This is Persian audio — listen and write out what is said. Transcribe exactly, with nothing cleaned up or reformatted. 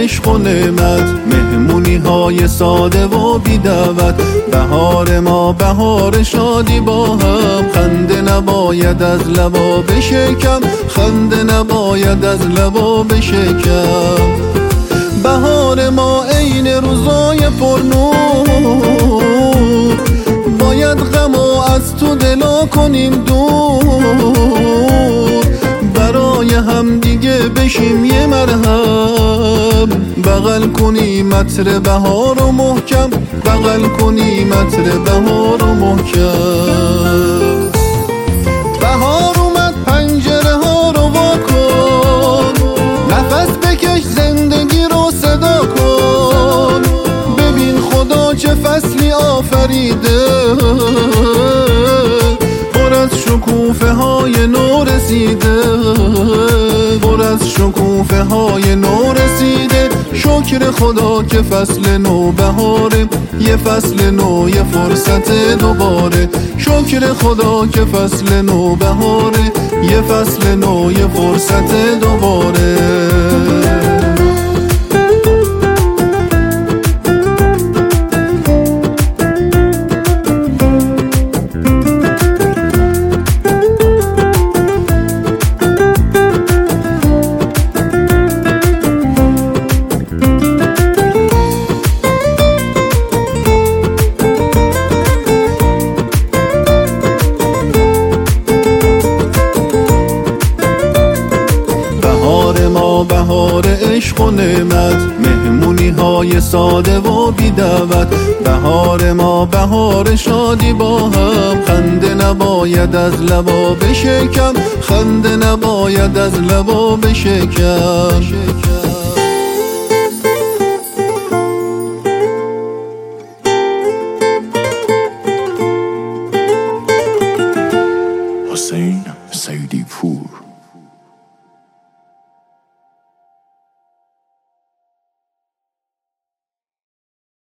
عشق و نعمت، مهمونی های ساده و بی دعوت. بهار ما بهار شادی با هم، خنده نباید از لبا بشکم، خنده نباید از لبا بشکم. بهار ما عین روزای پرنور، باید غمو از تو دلا کنیم دور. برای هم دیگه بشیم یه مرهم، بغل کنیم عطر بهار و محکم، بغل کنیم عطر بهار و محکم. بهار اومد پنجره ها رو وا کن، نفس بکش زندگی رو صدا کن. ببین خدا چه فصلی آفریده، پر از شکوفه های نو رسیده، پر از شکوفه های نو رسیده. شکر خدا که فصل نو بهاره، یه فصل نو یه فرصت دوباره. شکر خدا که فصل نو بهاره، یه فصل نو یه فرصت دوباره. بهار عشق و نعمت، مهمونی های ساده و بی دعوت. بهار ما بهار شادی با هم، خنده نباید از لبا بشکم، خنده نباید از لبا بشکم. حسین سیدی پور.